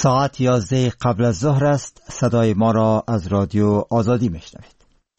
ساعت 11 قبل از ظهر است. صدای ما را از رادیو آزادی میشنوید.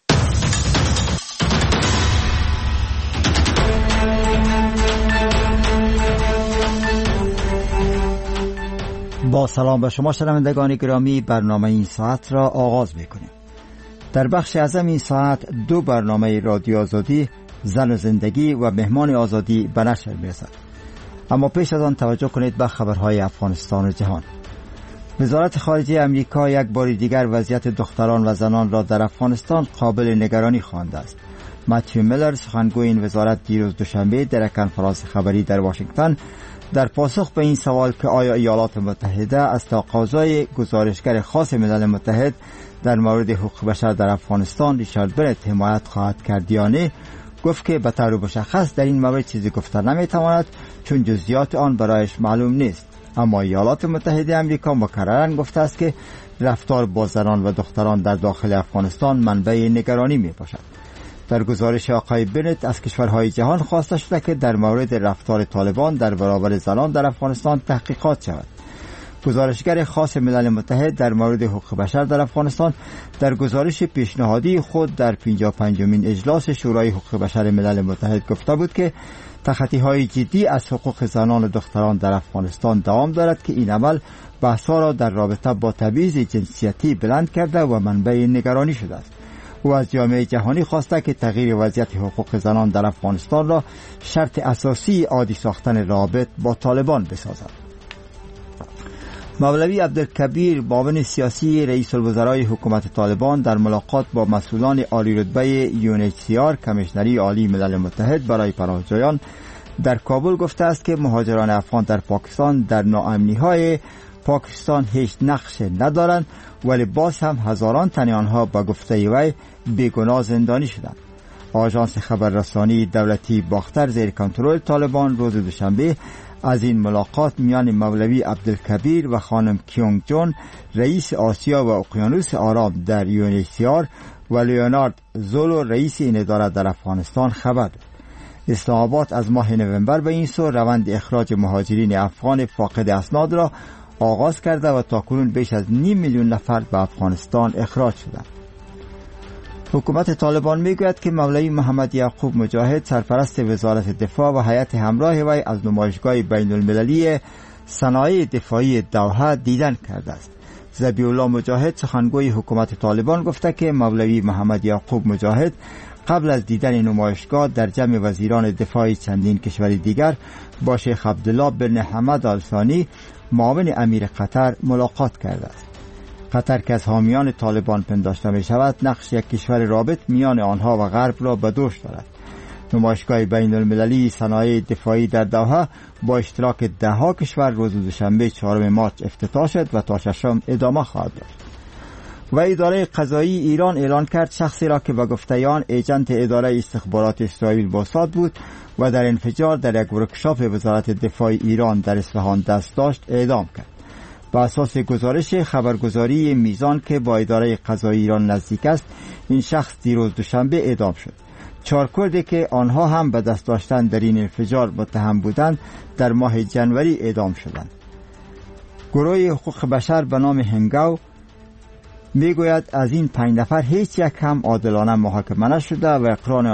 با سلام به شما شنوندگان گرامی، برنامه این ساعت را آغاز میکنیم. در بخش اعظم این ساعت دو برنامه رادیو آزادی، زن و زندگی و مهمان آزادی به نشر میرسد. اما پیش از آن توجه کنید به خبرهای افغانستان و جهان. وزارت خارجه امریکا یک بار دیگر وضعیت دختران و زنان را در افغانستان قابل نگرانی خوانده است. متیو میلر، سخنگوی این وزارت، دیروز دوشنبه در کنفرانس خبری در واشنگتن در پاسخ به این سوال که آیا ایالات متحده از تقاضای گزارشگر خاص ملل متحد در مورد حقوق بشر در افغانستان ریچارد برنت حمایت خواهد کرد یا نه، گفت که به طور مشخص در این مورد چیزی گفته نمیتواند چون جزئیات آن برایش معلوم نیست. اما ایالات متحده امریکا مکرراً گفته است که رفتار با زنان و دختران در داخل افغانستان منبع نگرانی می باشد. در گزارش آقای برنت از کشورهای جهان خواسته شده که در مورد رفتار طالبان در برابر زنان در افغانستان تحقیقات شود. گزارشگر خاص ملل متحد در مورد حقوق بشر در افغانستان در گزارش پیشنهادی خود در 55مین اجلاس شورای حقوق بشر ملل متحد گفته بود که تخطی‌های جدی از حقوق زنان و دختران در افغانستان دوام دارد که این عمل بحث‌ها را در رابطه با تبعیض جنسیتی بلند کرده و منبع نگرانی شده است. او از جامعه جهانی خواسته که تغییر وضعیت حقوق زنان در افغانستان را شرط اساسی عادی ساختن رابط با طالبان بسازد. مولوی عبدالکبیر، معاون سیاسی رئیس الوزرای حکومت طالبان، در ملاقات با مسئولان عالی رتبه UNHCR کمیشنری عالی ملل متحد برای پناهجویان در کابل گفته است که مهاجران افغان در پاکستان در ناامنی‌های پاکستان هیچ نقش ندارند، ولی باز هم هزاران تن آنها به گفته وی بیگناه زندانی شدند. آژانس خبررسانی دولتی باختر زیر کنترل طالبان روز دوشنبه از این ملاقات میان مولوی عبدالکبیر و خانم کیونگ جون، رئیس آسیا و اقیانوس آرام در UNHCR، و لیونارد زولو، رئیس این اداره در افغانستان خبر داد. اسلام آباد از ماه نوامبر به این سو روند اخراج مهاجرین افغان فاقد اسناد را آغاز کرده و تاکنون بیش از 5 میلیون نفر به افغانستان اخراج شدند. حکومت طالبان میگوید که مولوی محمد یعقوب مجاهد، سرپرست وزارت دفاع، و هیئت همراه وی از نمایشگاه بین المللی صنایع دفاعی دوحه دیدن کرده است. ذبیح الله مجاهد، سخنگوی حکومت طالبان، گفته که مولوی محمد یعقوب مجاهد قبل از دیدن نمایشگاه در جمع وزیران دفاع چندین کشور دیگر با شیخ عبدالله بن حمد آل ثانی، معاون امیر قطر، ملاقات کرده است. قطر که از حامیان طالبان پنداشته می شود، نقش یک کشور رابط میان آنها و غرب را به دوش دارد. نمایشگاه بین المللی صنایع دفاعی در دوحه با اشتراک 10 کشور روز دوشنبه 4 مارس افتتاح شد و تا 6 ادامه خواهد داشت. و اداره قضایی ایران اعلان کرد شخصی را که به گفته آن ایجنت اداره استخبارات اسرائیل موساد بود و در انفجار در یک ورکشاپ وزارت دفاع ایران در اصفهان دست داشت اعدام کرد. بر اساس گزارش خبرگزاری میزان که با اداره قضایی ایران نزدیک است، این شخص دیروز دوشنبه اعدام شد. 4 کردی که آنها هم به دست داشتن در این انفجار متهم بودند در ماه جنوری اعدام شدند. گروه حقوق بشر به نام هنگاو میگوید از این 5 نفر هیچ یک هم عادلانه محاکمه نشده و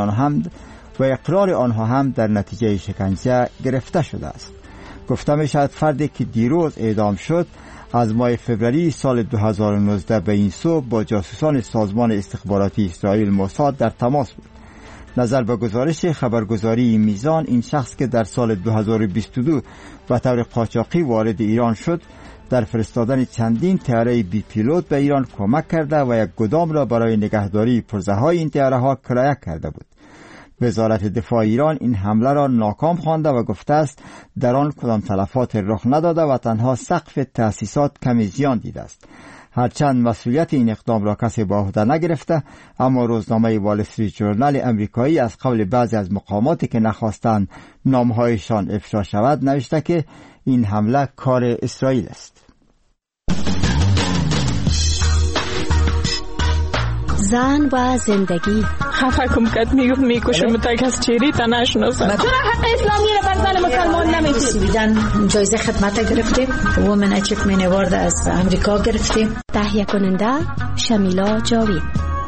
اقرار آنها هم در نتیجه شکنجه گرفته شده است. گفته می شود فردی که دیروز اعدام شد از ماه فوریه سال 2019 به این سو با جاسوسان سازمان استخباراتی اسرائیل موساد در تماس بود. نظر به گزارش خبرگزاری میزان، این شخص که در سال 2022 به طور قاچاقی وارد ایران شد، در فرستادن چندین طیاره بی پیلوت به ایران کمک کرده و یک گدام را برای نگهداری پرزه‌های این طیاره‌ها کرایه کرده بود. وزارت دفاع ایران این حمله را ناکام خوانده و گفته است در آن کدام تلفات رخ نداده و تنها سقف تأسیسات کمی زیان دیده است. هرچند مسئولیت این اقدام را کسی به عهده نگرفته، اما روزنامه وال استریت ژورنال امریکایی از قول بعضی از مقاماتی که نخواستند نامهایشان افشا شود نوشته که این حمله کار اسرائیل است. زن و زندگی. خفه کم کد میکشم تا کس چیری تا نشناسم. چرا حق اسلامی رو بر زن مسلمان نمیدید؟ بیدن جایزه خدمت گرفتیم. وومن اچیومنت اوارد از امریکا گرفتیم. تهیه کننده شمیلا جاوید.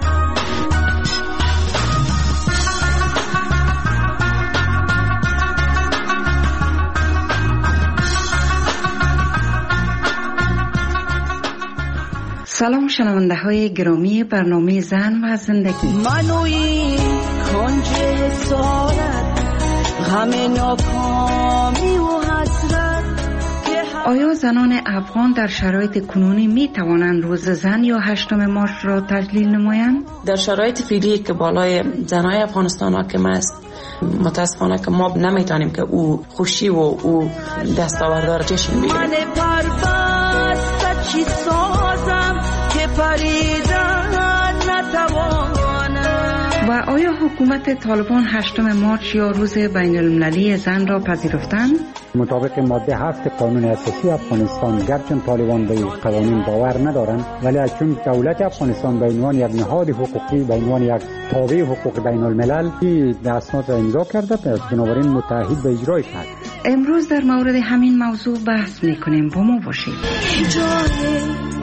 سلام شنونده های گرامی برنامه زن و زندگی. منوی کنج حسارت غم ناکامی و حسرت. آیا زنان افغان در شرایط کنونی می توانند روز زن یا 8 مارچ را تجلیل نمایند؟ در شرایط فعلی که بالای زنای افغانستان حاکم است، متاسفانه که ما نمیتونیم که او خوشی و او دستاوردار جشن بگیریم. من پربست چی سازم که پریدن نتوانم. و آیا حکومت طالبان 8 مارچ یا روز بین المللی زن را پذیرفتند؟ مطابق ماده 7 قانون اساسی افغانستان، گرچه طالبان به قوانین باور ندارند، ولی چون دولت افغانستان به عنوان یک نهاد حقوقی، به عنوان یک تابع حقوق بین الملل اسناد را امضا کرده، بنابراین متعهد به اجرای کرد. امروز در مورد همین موضوع بحث میکنیم. با ما باشید. جای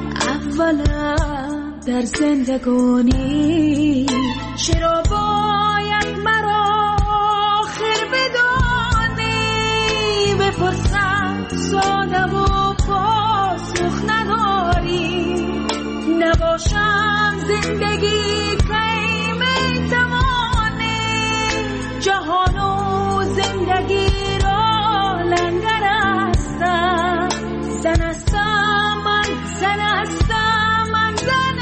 اولم در زندگانی چرا باید مرا آخر بدانی؟ بپرسم ساده و پاسخ نداری. نباشم زندگی کی میتوانی جهان و زندگی را لنگر هستم. زن هستم من، زن هستم من، زن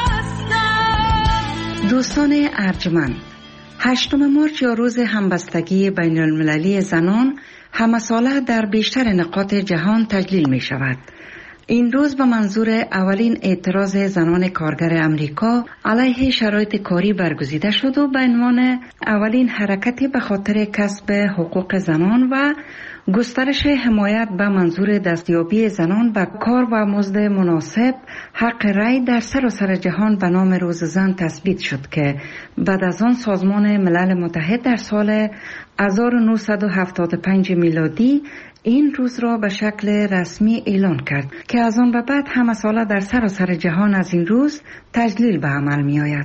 هستم. دوستان ارجمند، 8 مارچ یا روز همبستگی بین المللی زنان همه ساله در بیشتر نقاط جهان تجلیل می شود. این روز به منظور اولین اعتراض زنان کارگر امریکا علیه شرایط کاری برگزیده شد و به عنوان اولین حرکتی به خاطر کسب حقوق زنان و گسترش حمایت به منظور دستیابی زنان به کار و مزد مناسب حق رأی در سراسر جهان به نام روز زن تثبیت شد که بعد از آن سازمان ملل متحد در سال 1975 میلادی این روز را به شکل رسمی اعلان کرد که از آن به بعد همه ساله در سراسر جهان از این روز تجلیل به عمل می آید.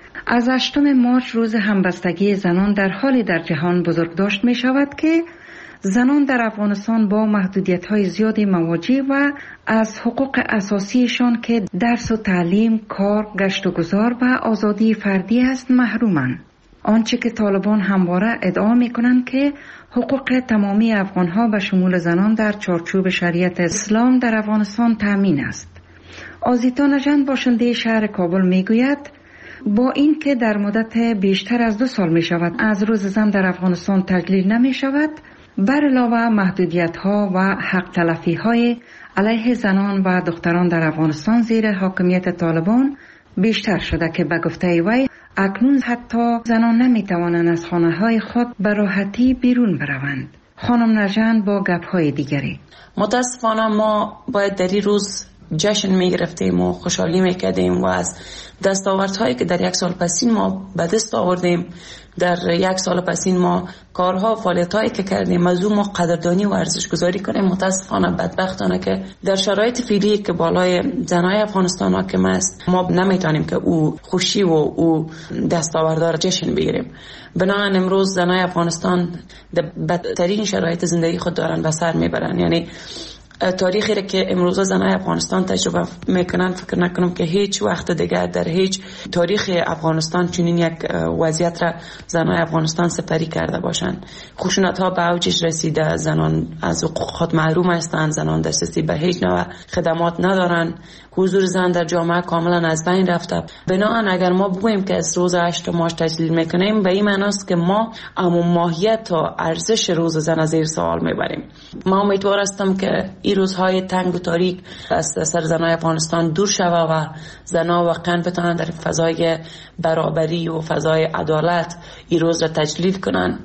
از 8 مارچ روز همبستگی زنان در حالی در جهان بزرگداشت می شود که زنان در افغانستان با محدودیت‌های زیادی مواجه و از حقوق اساسیشان که درس و تعلیم، کار، گشت و گذار و آزادی فردی است محرومند. آنچه که طالبان همواره ادعا می‌کنند که حقوق تمامی افغان‌ها به شمول زنان در چارچوب شریعت اسلام در افغانستان تامین است. آزیتا نژند باشنده شهر کابل می‌گوید با این که در مدت بیشتر از 2 سال می‌شود از روز زن در افغانستان تجلیل نمی‌شود، بر علاوه محدودیت‌ها و حق تلفی‌های علیه زنان و دختران در افغانستان زیر حاکمیت طالبان بیشتر شده که به گفته وی اکنون حتی زنان نمی‌توانند از خانه‌های خود به راحتی بیرون بروند. خانم نژند با گپ‌های دیگری: متاسفانه ما باید در این روز جشن می‌گرفتیم و خوشحالی می‌کردیم و از دستاوردهایی که در 1 سال پسین ما به دست آوردیم، در 1 سال پسین ما کارها و فعالیتایی که کردیم از او ما قدردانی و ارزش گذاری کنیم. متاسفانه بدبختانه که در شرایط فعلی که بالای زنای افغانستان حاکم است، ما نمیتونیم که او خوشی و او دستاوردار جشن بگیریم. بنابراین امروز زنای افغانستان در بدترین شرایط زندگی خود دارن و سر میبرن. یعنی تاریخی را که امروز زنای افغانستان تجربه میکنن، فکر نکنم که هیچ وقت دیگر در هیچ تاریخ افغانستان چنین یک وضعیت را زنای افغانستان سپری کرده باشند. خشونت ها به اوجش رسیده، زنان از حقوق خود محروم هستند، زنان دسترسی به هیچ نوع خدمات ندارند، حضور زن در جامعه کاملا از بین رفته. بنابراین اگر ما بگوییم که از روز 8 مارچ تجلیل میکنیم، به این معنی است که ما ماهیت و ارزش روز زن از زیر سوال میبریم. ما امیدوار هستم که این روزهای تنگ و تاریک از سر زنای افغانستان دور شوه و زنها واقعا بتونن در فضای برابری و فضای عدالت این روز را تجلیل کنن.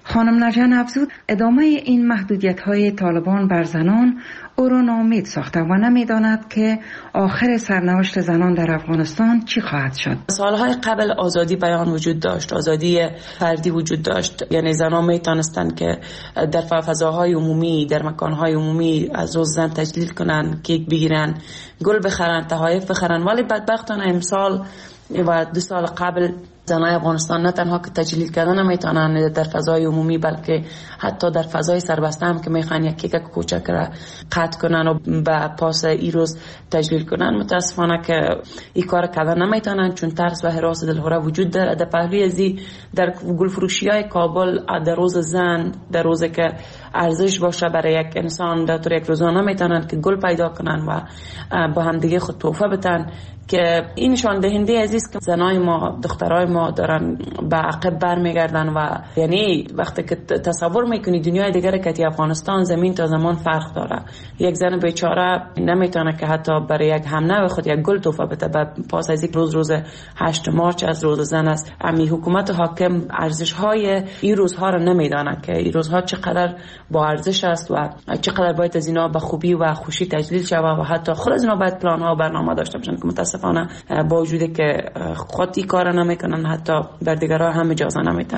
خانم نجن افزود ادامه این محدودیت‌های طالبان بر زنان او را ناامید ساخته و نمی‌داند که آخر سرنوشت زنان در افغانستان چی خواهد شد. سالهای قبل آزادی بیان وجود داشت، آزادی فردی وجود داشت، یعنی زنان میتونستند که در فضاهای عمومی، در مکانهای عمومی از روز زن تجلیل کنن، کیک بگیرن، گل بخرن، تحایف بخرن. ولی بدبختانه امسال و 2 سال قبل زنای افغانستان نه تنها که تجلیل کردن نمیتونن در فضای عمومی، بلکه حتی در فضای سربسته هم که میخوان یک کیک کوچک را قطع کنن و به پاس ای روز تجلیل کنن، متاسفانه که این کار کردن نمیتونن، چون ترس و هراس دلهوره وجود داره. در پهلوی ازی در گل فروشی های کابل در روز زن، در روزی که ارزش باشه برای یک انسان، در طور یک روزانه میتونن که گل پیدا کنن و با هم دیگه خود تحفه بدن، که این نشان دهنده عزیز که زنای ما، دخترای ما دارن به عقب برمیگردن. و یعنی وقتی که تصور میکنی دنیای دیگر که افغانستان زمین تا زمان فرق داره، یک زن بیچاره نمیتونه که حتی برای یک همنوع خود یک گل تحفه بده. پس از یک روز 8 مارچ از روز زن است، امی حکومت حاکم ارزش های این روزها را نمیدانه که این روزها چقدر با ارزش است و چقدر باید از اینا به خوبی و خوشی تجلیل شود و حتی خود از اینا باید پلان ها و برنامه داشته باشن که متاسفانه با وجودی که خود این کار نمیکنن، حتی بر دیگرها هم اجازه نمیدن.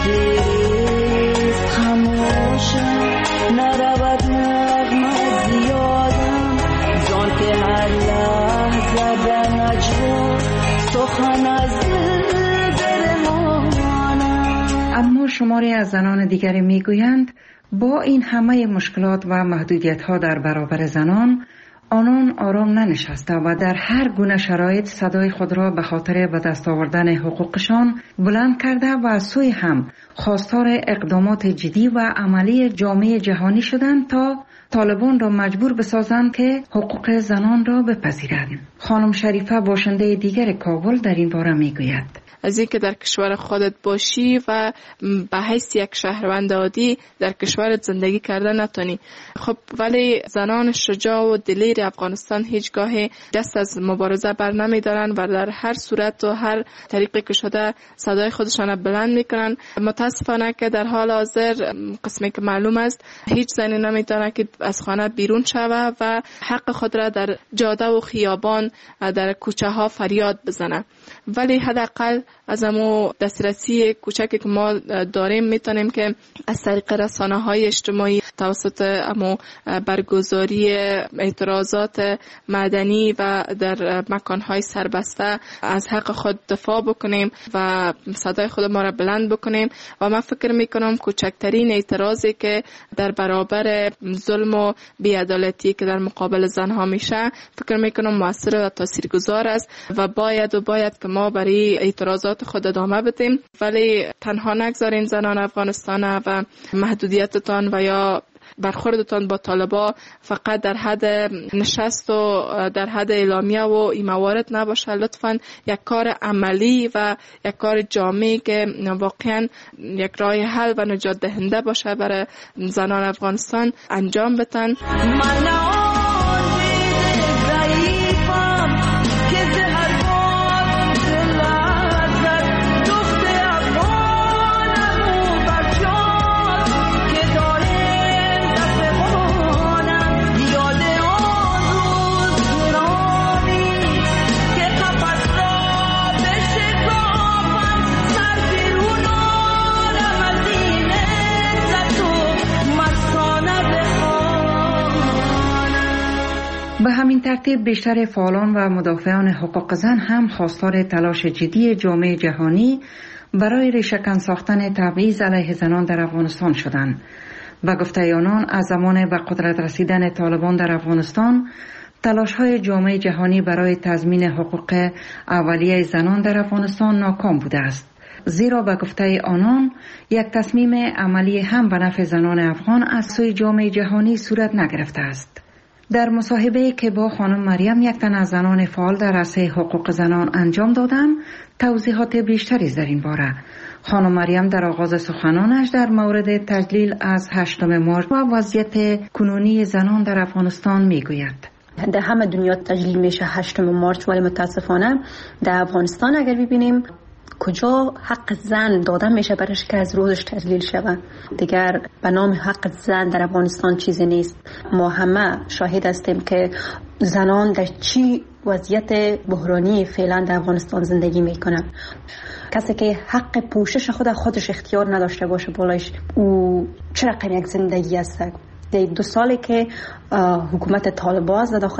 اما شماری از زنان دیگری میگویند با این همه مشکلات و محدودیت‌ها در برابر زنان، آنان آرام ننشسته و در هر گونه شرایط صدای خود را به خاطر به دست آوردن حقوقشان بلند کرده و از سوی هم خواستار اقدامات جدی و عملی جامعه جهانی شدند تا طالبان را مجبور بسازند که حقوق زنان را بپذیرند. خانم شریفه باشنده دیگر کابل در این باره میگوید: از اینکه در کشور خودت باشی و به حیث یک شهروند عادی در کشورت زندگی کردن نتونی. خب ولی زنان شجاع و دلیر افغانستان هیچگاه دست از مبارزه بر نمیدارن و در هر صورت و هر طریقی که شده صدای خودشان بلند میکنن. متاسفانه که در حال حاضر قسمی که معلوم است هیچ زنی نمیتونه که از خانه بیرون شوه و حق خود را در جاده و خیابان در کوچه ها فریاد بزنه. ولی حداقل از امو دسترسی کوچکی که ما داریم میتونیم که از طریق رسانه‌های اجتماعی توسط امو برگزاری اعتراضات مدنی و در مکانهای سربسته از حق خود دفاع بکنیم و صدای خود ما را بلند بکنیم. و من فکر میکنم کوچکترین اعتراضی که در برابر ظلم و بی‌عدالتی که در مقابل زنها میشه فکر میکنم موثر و تاثیرگذار است و باید که ما برای اعتراضات خود ادامه بدیم. ولی تنها نگذارین زنان افغانستان و محدودیتتان و یا برخوردتان با طالبا فقط در حد نشست و در حد اعلامیه و این موارد نباشه. لطفاً یک کار عملی و یک کار جامعی که واقعاً یک راه حل و نجات دهنده باشه برای زنان افغانستان انجام بدن. به همین ترتیب بیشتر فعالان و مدافعان حقوق زن هم خواستار تلاش جدی جامعه جهانی برای ریشه‌کن ساختن تبعیض علیه زنان در افغانستان شدند. به گفته آنان از زمان به قدرت رسیدن طالبان در افغانستان تلاش‌های جامعه جهانی برای تضمین حقوق اولیه زنان در افغانستان ناکام بوده است. زیرا به گفته آنان یک تصمیم عملی هم به نفع زنان افغان از سوی جامعه جهانی صورت نگرفته است. در مصاحبه‌ای که با خانم مریم یک تن از زنان فعال در عرصه حقوق زنان انجام دادند، توضیحات بیشتری در این باره. خانم مریم در آغاز سخنانش در مورد تجلیل از 8 مارچ و وضعیت کنونی زنان در افغانستان میگوید: در همه دنیا تجلیل میشه 8 مارچ، ولی متاسفانه در افغانستان اگر ببینیم کجا حق زن داده میشه برش که از روزش تجلیل شود؟ دیگر به نام حق زن در افغانستان چیزی نیست. ما همه شاهد هستیم که زنان در چی وضعیت بحرانی فعلا در افغانستان زندگی میکنن. کسی که حق پوشش خودش اختیار نداشته باشه بالایش، او چه رقم یک زندگی است؟ در 2 سالی که حکومت طالبان در داخل